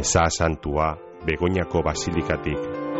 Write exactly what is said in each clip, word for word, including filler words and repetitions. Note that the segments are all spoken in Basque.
Meza Santua Begoñako Basilikatik.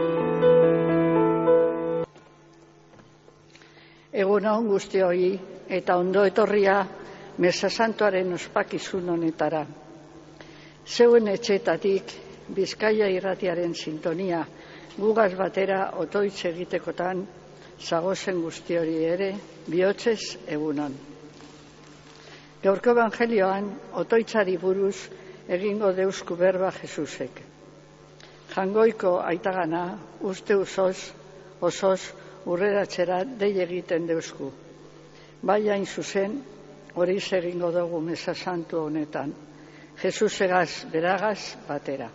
Egun on guztioi eta ondo etorria Meza Santuaren ospakizun honetara. Zeuen etxetatik Bizkaia irratiaren sintonia gugaz batera otoitz egitekotan zagozen guztiori ere bihotzez egunon. Gaurko evangelioan otoitzari buruz egingo deusku berba Jesusek. Jangoiko aitagana uste osoz, osoz urreratzera dei egiten deusku. Bai hain zuzen, hori egingo dugu Meza Santu honetan, Jesusegaz beragaz batera.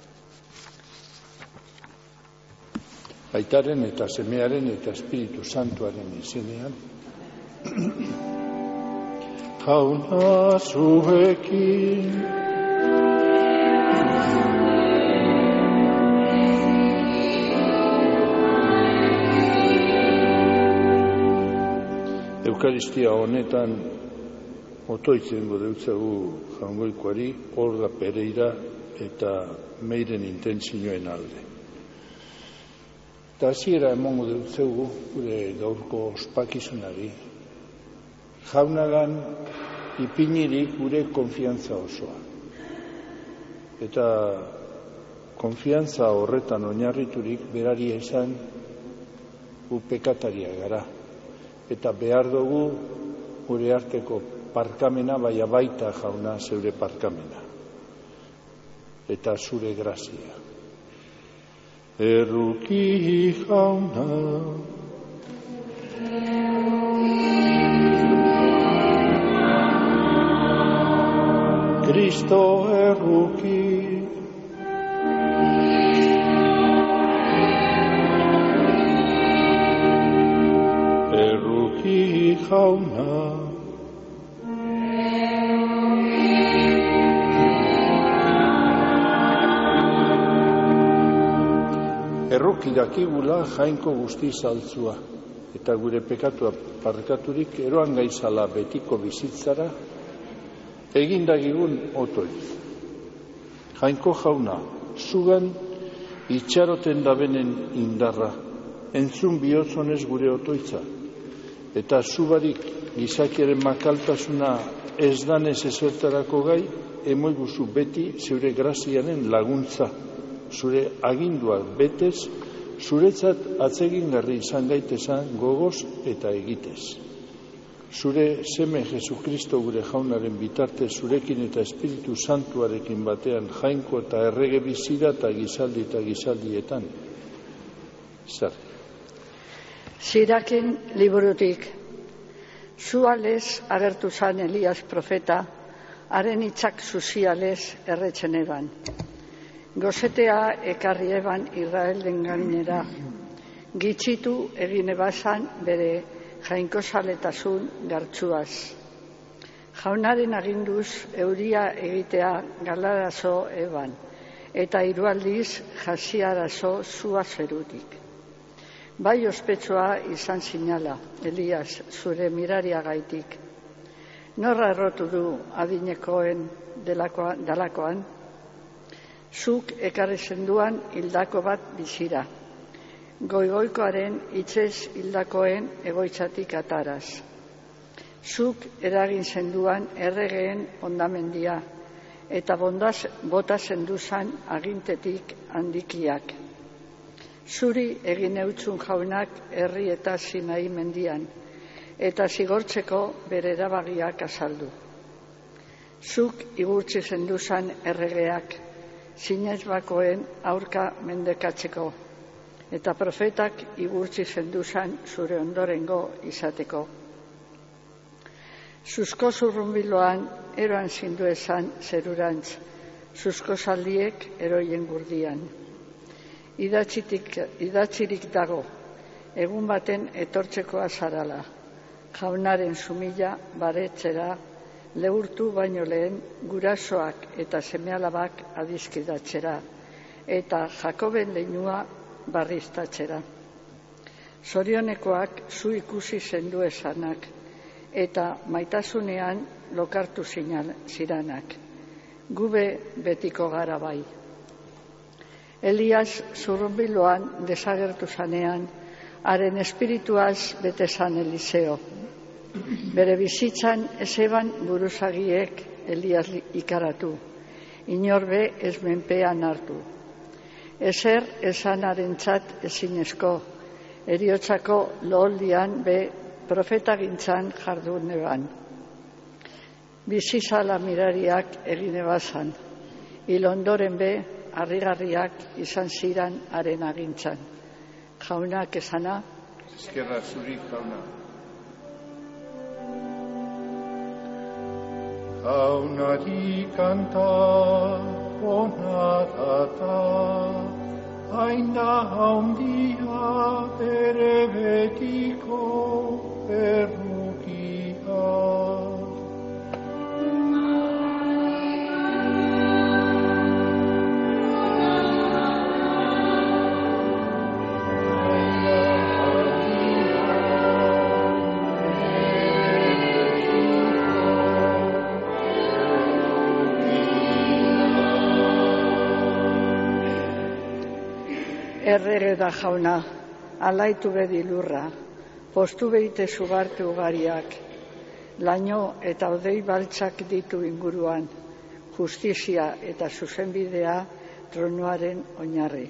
Aitaren eta Semearen eta Espiritu Santuaren izenean. Jauna zuekin. Eukaristia honetan otoitzengo deutzagu Jangoikoari, Olga Pereira eta Meiren intentzioen alde. Eta hasiera emongo deutzagu gure gaurko ospakizunari, jaunagan ipinirik gure konfiantza osoa. Eta konfiantza horretan oinarriturik berari esan gu pekataria gara. Eta behar dugu gure arteko parkamena, baina baita jauna zeure parkamena. Eta zure grazia. Erruki jauna. Kristo erruki. Erruki jauna. Erruki dakigula jainko guzti zaltzua, eta gure pekatua parkaturik eroan gaizala betiko bizitzara, egindagigun otoiz. Jainko jauna, zugan itxaroten dabenen indarra, entzun bihotzonez gure otoitza, eta zubarik gizakiaren makaltasuna ez danez ezertarako gai, emoiguzu beti zeure grazianen laguntza, zure aginduak betez, zuretzat atsegingarri izan gaitezan gogoz eta egitez. Zure seme Jesukristo gure jaunaren bitarte zurekin eta Espiritu Santuarekin batean jainko eta errege bizira eta gizaldi eta gizaldietan. Zer. Sirakin liburutik, zualez agertu zan Elias profeta, haren hitzak zuzialez erretzen eban. Gozetea ekarri eban Israelen gainera, gitxitu egin ebazan bere jainkozaletasun gartzuaz. Jaunaren aginduz euria egitea galarazo eban, eta hirualdiz jasiarazo zua zerutik. Bai ospetsua izan zinala, Elias, zure mirariagaitik. Norra errotu du adinekoen delakoa, dalakoan? Zuk ekarri zenduan hildako bat bizira. Goigoikoaren hitzez hildakoen egoitzatik ataraz. Zuk eragin zenduan erregeen ondamendia, eta bondaz, bota zenduzan agintetik handikiak. Zuri egin eutzun jaunak herri eta Sinai mendian, eta zigortzeko bere erabagiak azaldu. Zuk igurtzi zenduzan erregeak, zinez bakoen aurka mendekatzeko, eta profetak igurtzi zenduzan zure ondorengo izateko. Zuzko zurrunbiloan eroan zindu esan zerurantz, zuzko zaldiek eroien gurdian. Idatzitik, idatzirik dago, egun baten etortzeko azarala, jaunaren sumila baretzera, lehurtu baino lehen gurasoak eta semealabak adizkidatzera, eta Jakoben leinua barriztatzera. Zorionekoak zu ikusi zendu esanak, eta maitasunean lokartu ziranak. Gube betiko gara bai, Elias zurrunbiloan desagertu zanean, haren espirituaz bete zan Eliseo. Bere bizitzan ezeban buruzagiek Elias ikaratu, inorbe ez menpean hartu. Ezer esanarentzat ezinezko, eriotzako loholdian be profetagintzan jardun eban. Bizizala mirariak egin ebazan, hil ondoren be harrigarriak izan ziran haren agintzan. Jaunak esana, Eskerra zuri, jauna. Jaunari kanta ona data, haina handia bere betiko errukia. Errege da jauna, alaitu bedi lurra, postu behite zugarte ugariak, laino eta odei baltzak ditu inguruan, justizia eta zuzenbidea tronuaren oinarri.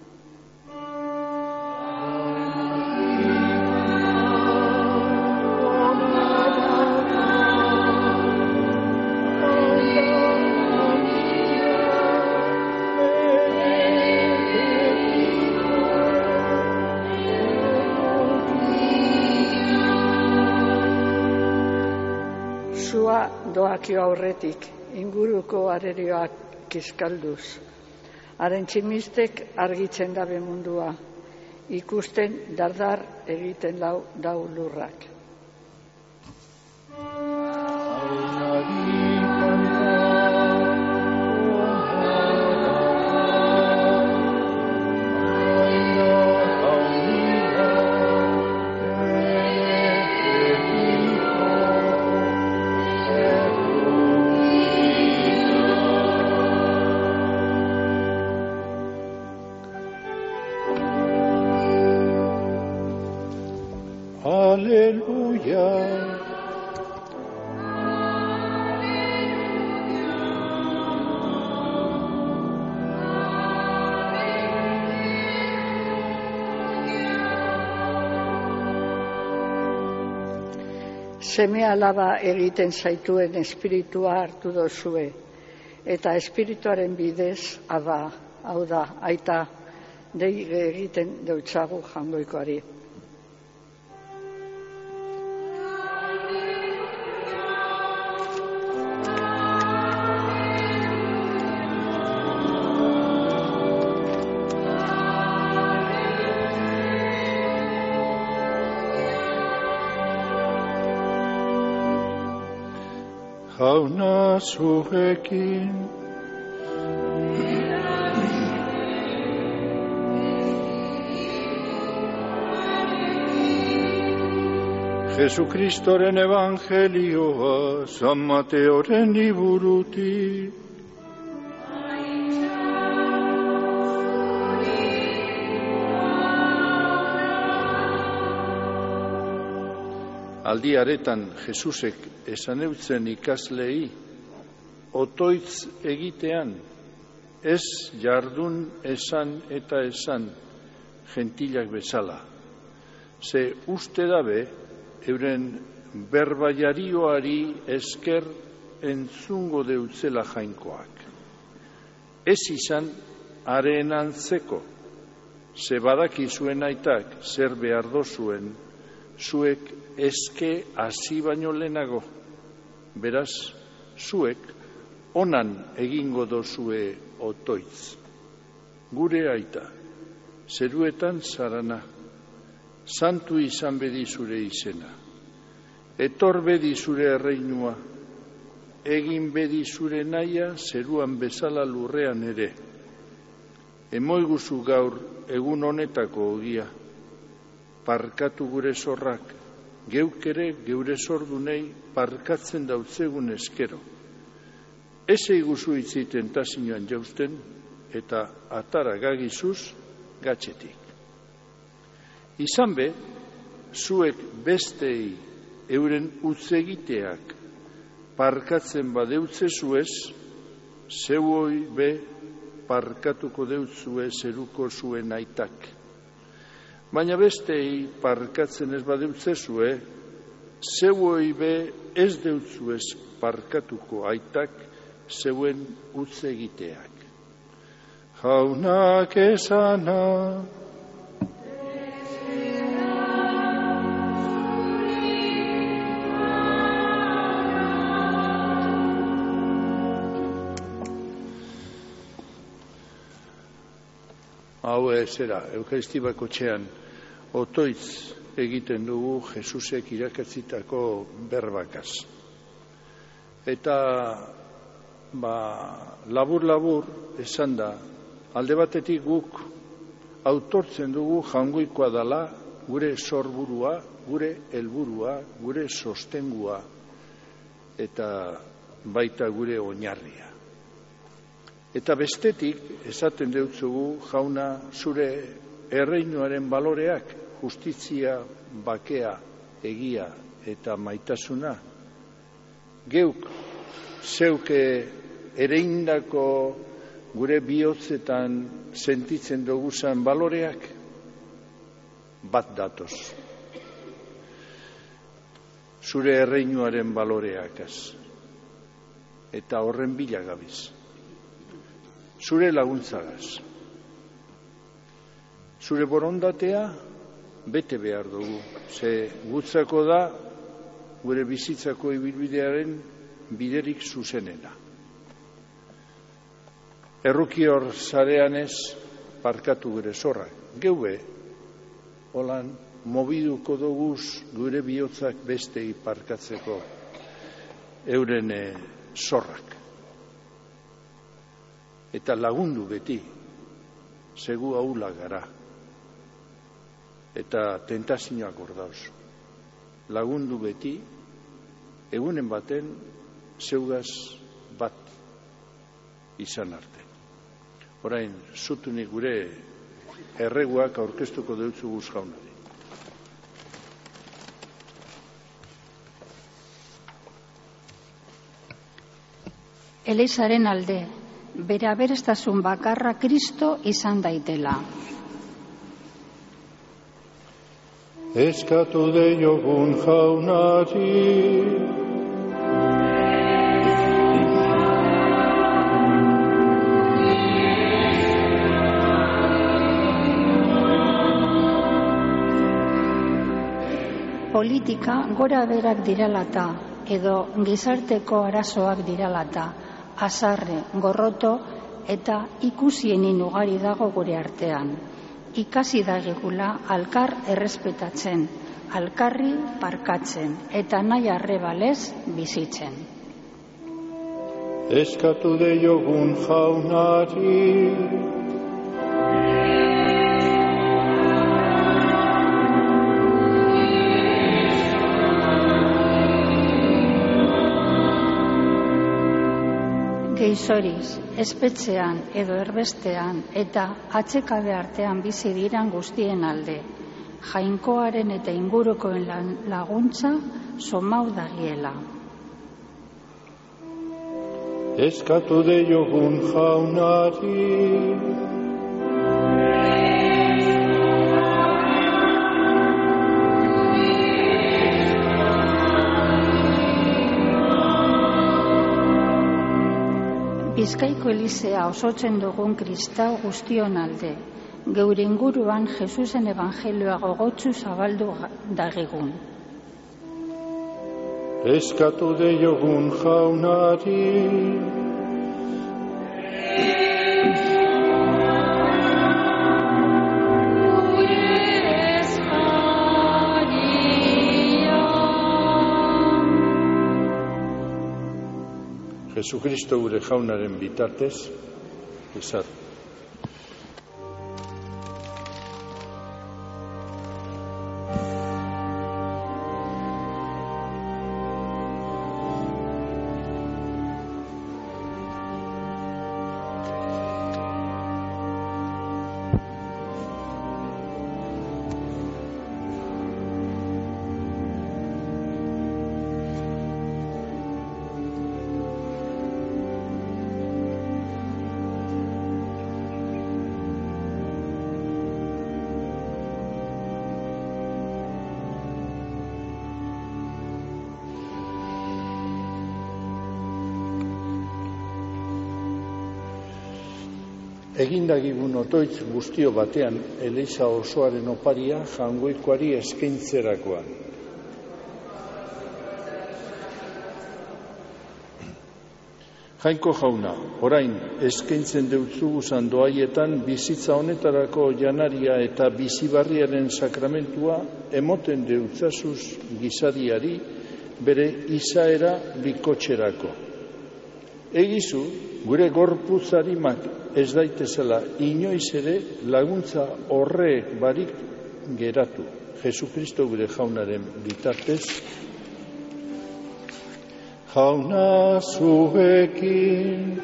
Zua doakio aurretik, inguruko arerioak kiskalduz. Haren tximistek argitzen dabe mundua, ikusten dardar egiten lau dau lurrak. Aleluya. Seme alaba egiten zaituen espiritua hartu dozue, eta espirituaren bidez, aba, hau da, aita, dei egiten deutzagu jangoikoari. Jauna zurekin, Jesukristoren evangelioa San Mateoren liburutik. Aldi aretan Jesusek esan eutzen ikaslei, otoitz egitean, ez jardun esan eta esan, gentilak bezala. Ze uste dabe, euren berbaiarioari esker entzungo deutzela jainkoak. Ez izan haren antzeko, ze badaki zuen aitak zer behar dozuen, zuek eske hasi baino lehenago, beraz, zuek onan egingo dozue otoitz. Gure aita, zeruetan zarana, santu izan bedi zure izena, etor bedi zure erreinua, egin bedi zure naia zeruan bezala lurrean ere. Emoiguzu gaur egun honetako ogia, parkatu gure zorrak, geuk ere geure zordunei parkatzen dautzegun eskero. Ez eiguzu itzi tentazioan jausten, eta atara gagizuz gatxetik. Izan be, zuek bestei euren utzegiteak parkatzen badeutze zuez, zeuoi be parkatuko deutzue zeruko zuen aitak. Baina bestei parkatzen ez badeutze zue, zeuoi be ez deutzuez parkatuko aitak zeuen utzegiteak. Jaunak esana, hau zera, Eukaristibako txean, otoitz egiten dugu Jesusek irakatzitako berbakaz. Eta ba, labur-labur esan da, alde batetik guk autortzen dugu jaungoikoa dala gure sorburua, gure helburua, gure sostengua eta baita gure oinarria. Eta bestetik, esaten deutzugu, jauna, zure erreinuaren baloreak, justizia, bakea, egia eta maitasuna, geuk, zeuke ereindako gure bihotzetan sentitzen duguzan baloreak, bat datoz. Zure erreinuaren baloreakaz. Eta horren bila gabiz. Zure laguntzagaz. Zure borondatea bete behar dugu. Ze gutzako da gure bizitzako ibilbidearen biderik zuzenena. Errukior zarean ez parkatu gure zorrak. Geube, holan, mobiduko duguz gure bihotzak bestei parkatzeko euren zorrak. Eta lagundu beti, segu haula gara. Eta tentazioak ordauz. Lagundu beti, egunen baten, zeugaz bat izan arte. Orain, zutunik gure erreguak aurkeztuko deutzu guz jaunari. Elizaren alde, bere aberestasun bakarra Kristo izan daitela. Eskatu deiogun jaunari, politika gora berak diralata, edo gizarteko arazoak diralata, azarre, gorroto eta ikusienin ugari dago gure artean. Ikasi dagigula alkar errespetatzen, alkarri parkatzen eta nahi arrebalez bizitzen. eskatu deiogun jaunari, Geizoriz, espetxean edo erbestean eta atsekabe artean bizi diran guztien alde, jainkoaren eta ingurukoen laguntza somau dagiela. eskatu deiogun jaunari, Bizkaiko Elizea osotzen dugun kristau guztion alde, geure inguruan Jesusen evangelioa gogotsu zabaldu dagigun. eskatu deiogun jaunari, Jesukristo gure jaunaren bitartez, izan. Egindagigun otoitz guztio batean Eliza osoaren oparia Jaungoikoari eskaintzerakoan. Jainko jauna, orain eskaintzen deutzugu sandoaietan bizitza honetarako janaria eta bizibarriaren sakramentua emoten deutzazuz gizadiari bere izaera bikotxerako. Egizu, gure gorputzarimak ez daitezela inoiz ere laguntza horreek barik geratu. Jesukristo gure jaunaren bitartez. Jauna zuekin.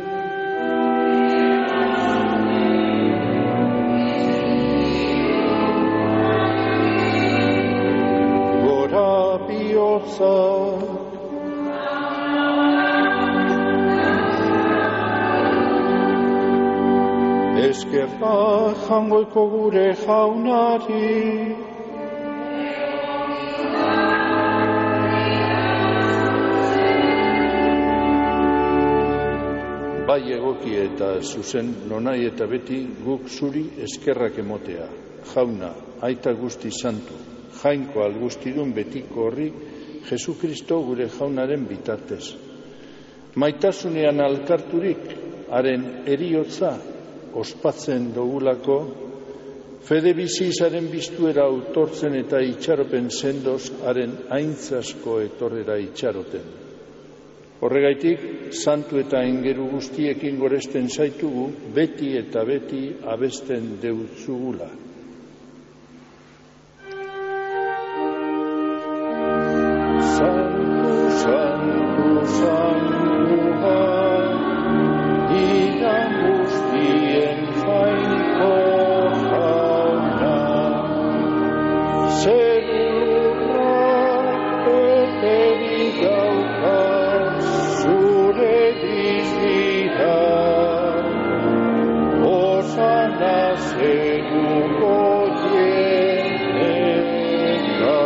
Gora bihotzak. Eskerrak Jaungoiko gure jaunari. Bai egoki eta zuzen nonai eta beti guk zuri eskerrak emotea. Jauna, aita guzti santu, jainko algustidun betiko horri, Jesukristo gure jaunaren bitartez. Maitasunean alkarturik, haren eriotza, ospatzen dogulako, fede bizizaren biztuera autortzen eta itxaropen sendoz, haren aintzasko etorrera itxaroten. Horregaitik, santu eta engeru guztiekin goresten zaitugu, beti eta beti abesten deutzugula. Santu, santu, santua, iran guztien jainko jauna, segurra beterik dauka, zure dizbira, osana seguko dieneka.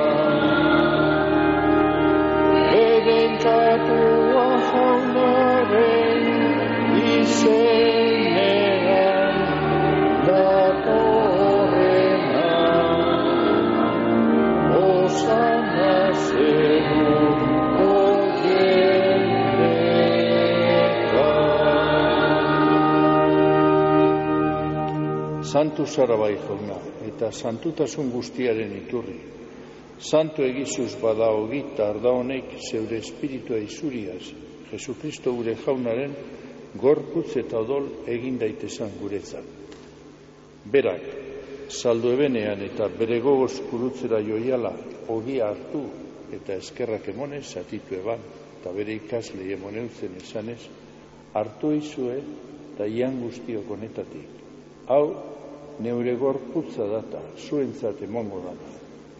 Bedenkatua jaunaren izenean datorrena, osana seguko Santu zara bai jauna, eta santutasun guztiaren iturri. Santu egizuz bada ogita arda honek zeure espiritua izuriaz, Jesukristo gure jaunaren gorputz eta odol egin daitezan guretzat. Berak, saldo ebenean eta bere gogoz kurutzera joiala ogia hartu eta eskerrak emonez zatitu eban, eta bere ikaslei emoneutzen esanez, hartu izue eta ian guztiok honetatik. Hau, neure gorputza data, zuentzat emongo dana.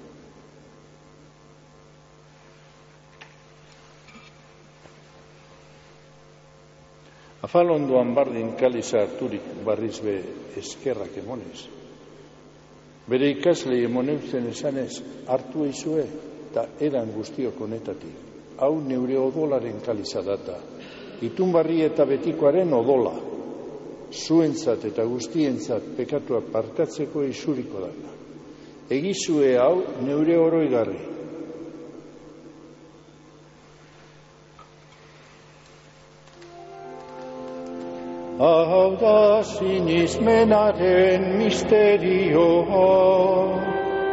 Afalondoan bardin kaliza harturik barriz be eskerrak emonez. Bere ikaslei emoneutzen esanez, hartu eizue eta edan guztiok honetatik. Hau neure odolaren kaliza data, itunbarri eta betikoaren odola. Zuentzat eta guztientzat pekatua parkatzeko isuriko dana. Egizue hau neure oroigarri. Hau da sinismenaren misterioa.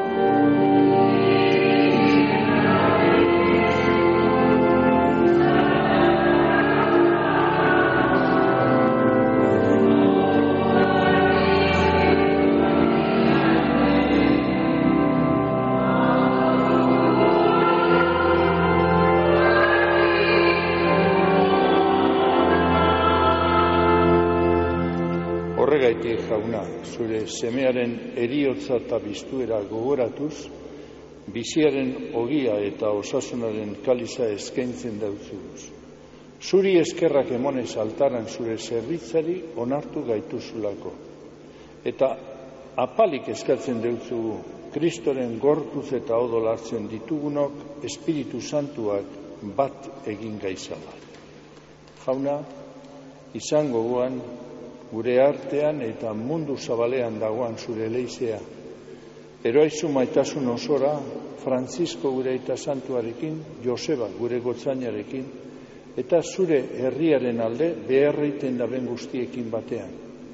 Horregaitik jauna, zure semearen eriotza eta biztuera gogoratuz, biziaren ogia eta osasunaren kaliza eskaintzen dautzuguz. Zuri eskerrak emonez altaran zure zerbitzari onartu gaituzulako. Eta apalik eskatzen deutzugu, Kristoren gorputz eta odol hartzen ditugunok, Espiritu Santuak bat egin gaizala. Jauna, izan gogoan, gure artean eta mundu zabalean dagoan zure leizea. Eroaizu maitasun osora, Francisco gure aita santuarekin, Joseba gure gotzainarekin, eta zure herriaren alde beharreiten daben guztiekin batean.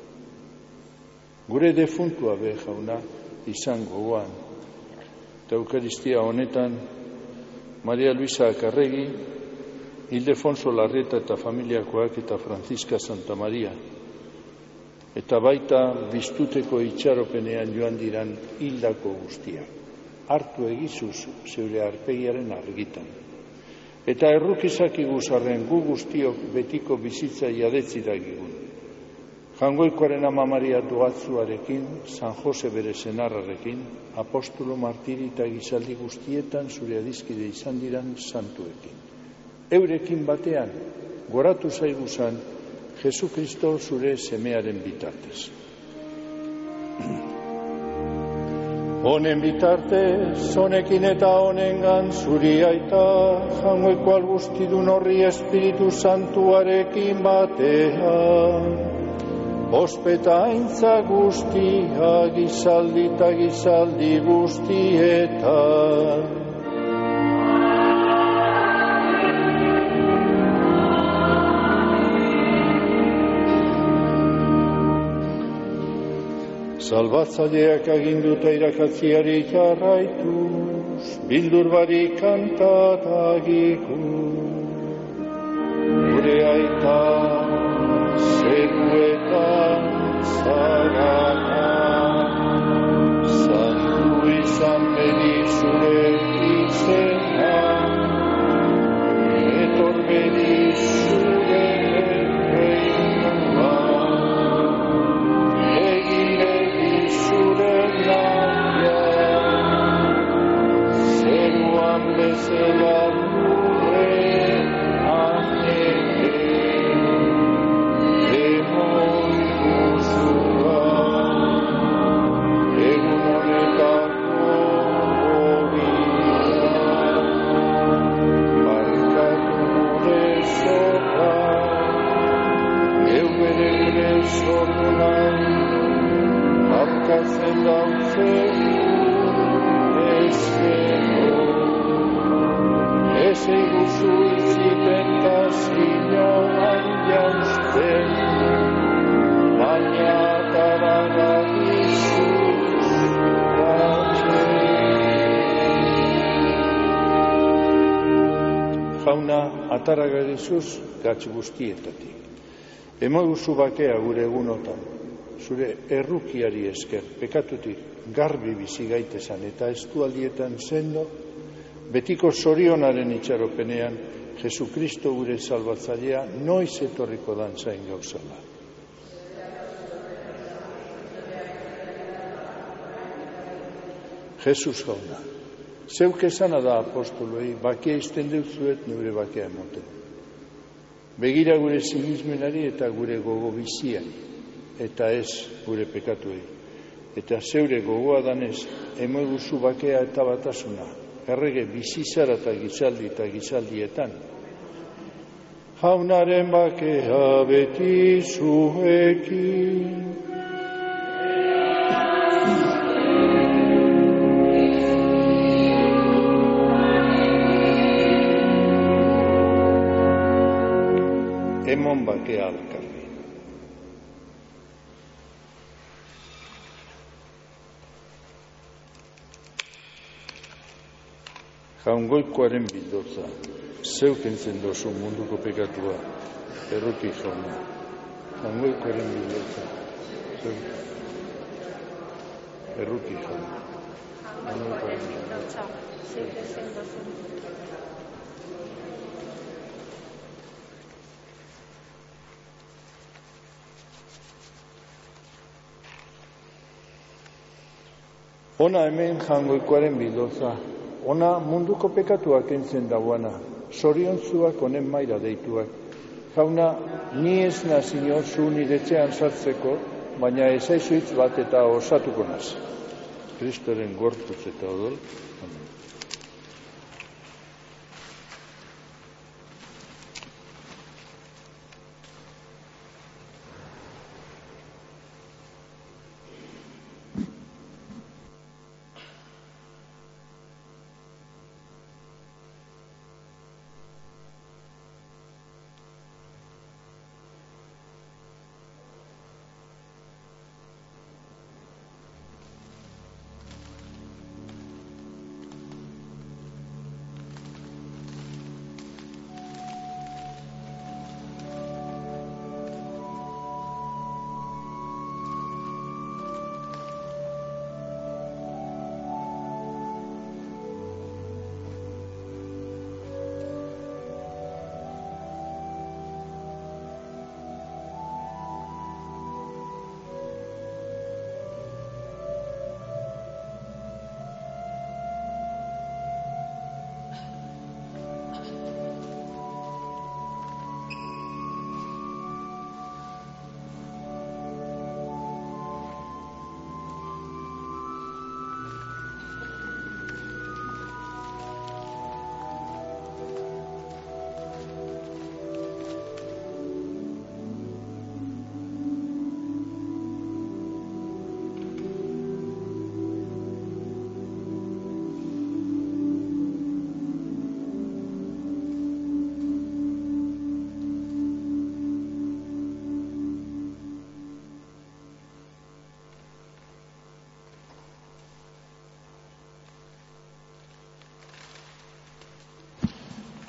Gure defuntua be jauna izan gogoan. Eta Eukaristia honetan, Maria Luisa Akarregi, Ildefonso Larreta eta familiakoak eta Franziska Santa Maria, eta baita biztuteko itxaropenean joan diran hildako guztiak. Hartu egizuz zeure arpegiaren argitan. Eta errukizak iguzarren gu guztiok betiko bizitza jadetzidagigun. Jangoikoaren ama Maria Doatzuarekin, San Jose bere senarrarekin, apostolo martiri eta gizaldi guztietan zure adizkide izan diran santuekin. Eurekin batean, goratu zaiguzan, Jesu Kristo zure semearen bitartez. Honen bitartez, honekin eta honengan zuri aita, jangoeko algustidun horri Espiritu Santuarekin batean. Ospeta aintza guztia, gizaldi eta gizaldi guztietan. Salbatzaileak aginduta irakatziari jarraituz, bildur barik kantatagiku. Gure aita zeruetan zarana, santu izan bedi zure izena, etor bedi zure reina. Bezala gure amene, emoi guzua, egun honetako gobila, barkatu gure zorra, geu bere gure zordunan, barkatzen dautzen ezkero. Ez eguzu iziten eta zinoan jauzten, baina ataraga izuz gatxe. Jauna, ataraga izuz gatxe guztietatik. Emoguzu bakea gure egunotan, zure errukiari esker, pekatutik garbi bizi gaitezan eta estualdietan sendo, betiko zorionaren itxaropenean, Jesukristo gure salbatzailea noiz etorriko dan zain gauzala. Jesus jauna, zeuk esana da apostoloi, bakia izten deutzuet nure bakea emoten. Begira gure sinismenari eta gure gogo biziari, eta ez gure pekatuei. Eta zeure gogoa danez, emoguzu bakea eta batasuna, errege bizizara eta gizaldi eta gizaldietan. Jaunaren bakea beti zuekin. Emon bakea alkarri. Jaungoikoaren bildotza, zeuk entzen dozu munduko pekatua, erruki jauna. Jaungoikoaren bildotza, zeuk erruki jauna. Jaungoikoaren bildotza, zeuk entzen dozu. Ona hemen jaungoikoaren bildotza, ona munduko pekatuak entzen dagoana, zoriontzuak honen maila deituak. Jauna, ni ez nazio zu niretzean sartzeko, baina ezaizuitz bat eta osatuko naz. Kristoren gorputz eta odol. Amen.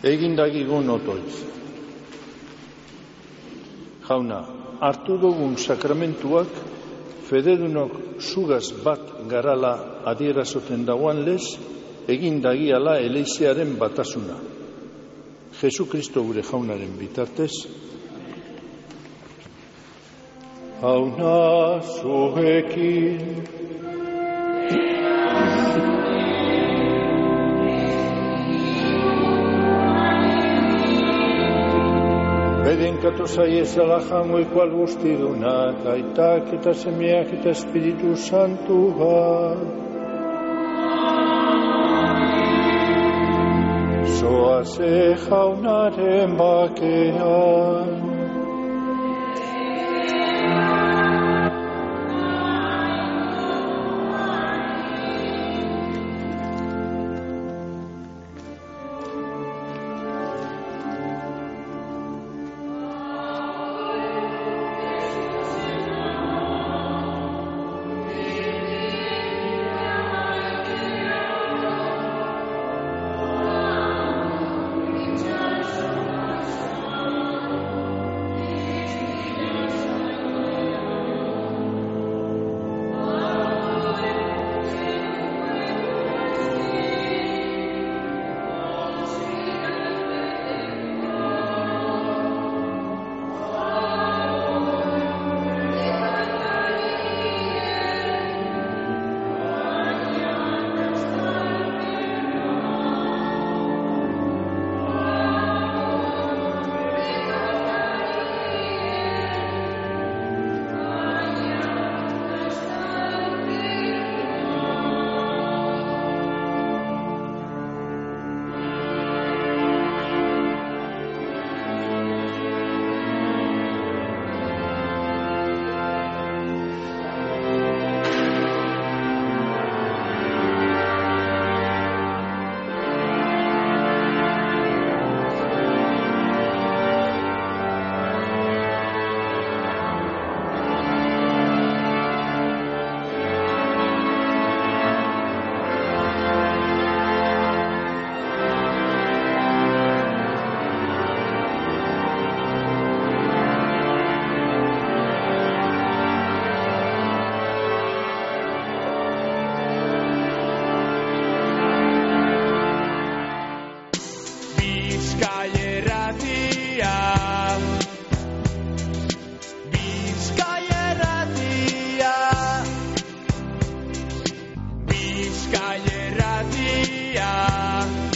Egindagigun otoitz. Jauna, hartu dugun sakramentuak fededunok sugaz bat garala adierazoten dagoan lez, egindagiala eleizearen batasuna. Jesu Kristo gure jaunaren bitartez. Jauna zuekin. Bedenkatu zaiezala jangoiko algustidunak, aitak eta semeak eta Espiritu Santua. Zoaze jaunaren bakean. Bizkaia irratia